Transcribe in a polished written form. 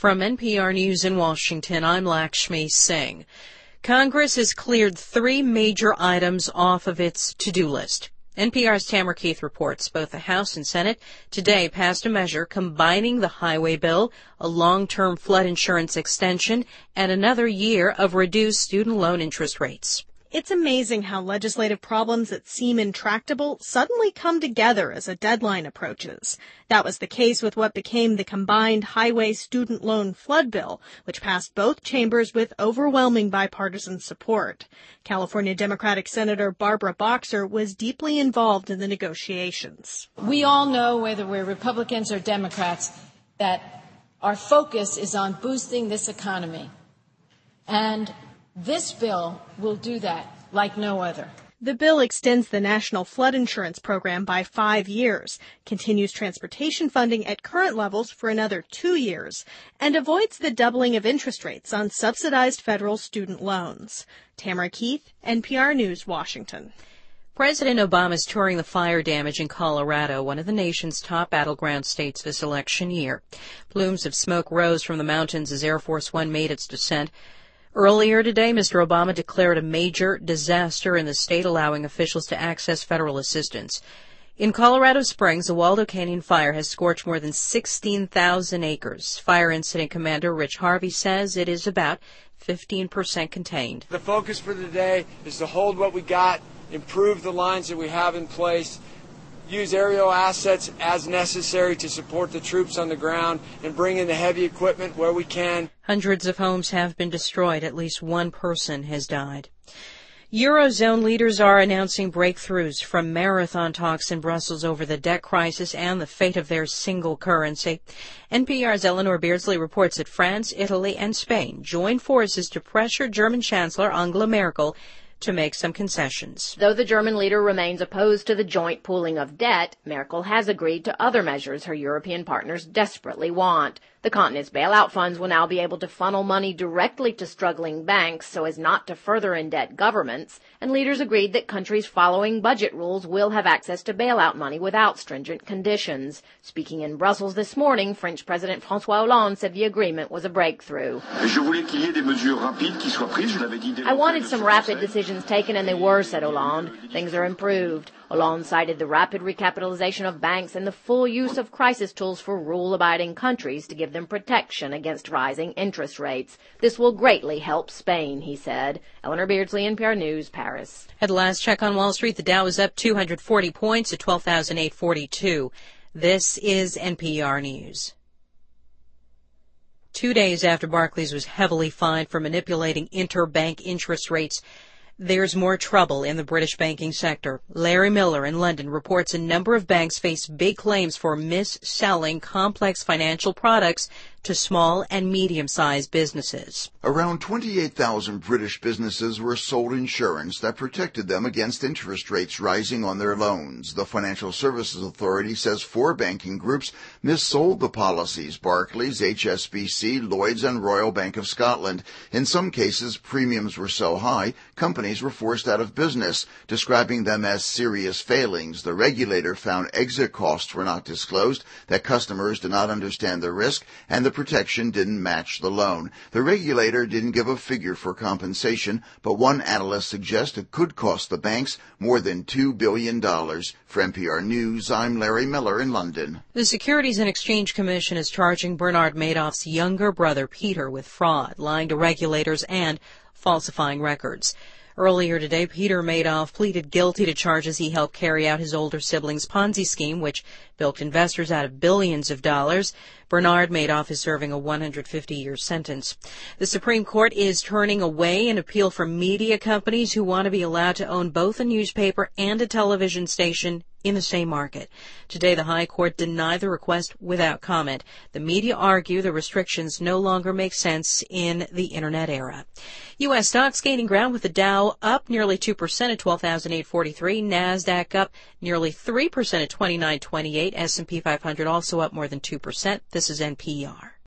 From NPR News in Washington, I'm Lakshmi Singh. Congress has cleared 3 major items off of its to-do list. NPR's Tamara Keith reports both the House and Senate today passed a measure combining the highway bill, a long-term flood insurance extension, and another year of reduced student loan interest rates. It's amazing how legislative problems that seem intractable suddenly come together as a deadline approaches. That was the case with what became the combined highway student loan flood bill, which passed both chambers with overwhelming bipartisan support. California Democratic Senator Barbara Boxer was deeply involved in the negotiations. We all know, whether we're Republicans or Democrats, that our focus is on boosting this economy. And this bill will do that like no other. The bill extends the National Flood Insurance Program by 5 years, continues transportation funding at current levels for another 2 years, and avoids the doubling of interest rates on subsidized federal student loans. Tamara Keith, NPR News, Washington. President Obama is touring the fire damage in Colorado, one of the nation's top battleground states this election year. Plumes of smoke rose from the mountains as Air Force One made its descent. Earlier today, Mr. Obama declared a major disaster in the state, allowing officials to access federal assistance. In Colorado Springs, the Waldo Canyon fire has scorched more than 16,000 acres. Fire Incident Commander Rich Harvey says it is about 15% contained. The focus for today is to hold what we got, improve the lines that we have in place, use aerial assets as necessary to support the troops on the ground, and bring in the heavy equipment where we can. Hundreds of homes have been destroyed. At least one person has died. Eurozone leaders are announcing breakthroughs from marathon talks in Brussels over the debt crisis and the fate of their single currency. NPR's Eleanor Beardsley reports that France, Italy, and Spain join forces to pressure German Chancellor Angela Merkel to make some concessions. Though the German leader remains opposed to the joint pooling of debt, Merkel has agreed to other measures her European partners desperately want. The continent's bailout funds will now be able to funnel money directly to struggling banks so as not to further indebt governments, and leaders agreed that countries following budget rules will have access to bailout money without stringent conditions. Speaking in Brussels this morning, French President François Hollande said the agreement was a breakthrough. I wanted some rapid decisions taken, and they were, said Hollande. Things are improved. Hollande cited the rapid recapitalization of banks and the full use of crisis tools for rule-abiding countries to give them protection against rising interest rates. This will greatly help Spain, he said. Eleanor Beardsley, NPR News, Paris. At the last check on Wall Street, the Dow is up 240 points at 12,842. This is NPR News. 2 days after Barclays was heavily fined for manipulating interbank interest rates, there's more trouble in the British banking sector. Larry Miller in London reports a number of banks face big claims for mis-selling complex financial products to small and medium-sized businesses. Around 28,000 British businesses were sold insurance that protected them against interest rates rising on their loans. The Financial Services Authority says 4 banking groups mis-sold the policies: Barclays, HSBC, Lloyds, and Royal Bank of Scotland. In some cases, premiums were so high, companies were forced out of business, describing them as serious failings. The regulator found exit costs were not disclosed, that customers did not understand the risk, and the protection didn't match the loan. The regulator didn't give a figure for compensation, but one analyst suggests it could cost the banks more than $2 billion. For NPR News, I'm Larry Miller in London. The Securities and Exchange Commission is charging Bernard Madoff's younger brother, Peter, with fraud, lying to regulators, and falsifying records. Earlier today, Peter Madoff pleaded guilty to charges he helped carry out his older sibling's Ponzi scheme, which bilked investors out of billions of dollars. Bernard Madoff is serving a 150-year sentence. The Supreme Court is turning away an appeal from media companies who want to be allowed to own both a newspaper and a television station in the same market. Today, the High Court denied the request without comment. The media argue the restrictions no longer make sense in the Internet era. U.S. stocks gaining ground with the Dow up nearly 2% at 12,843. NASDAQ up nearly 3% at 2928. S&P 500 also up more than 2%. This is NPR.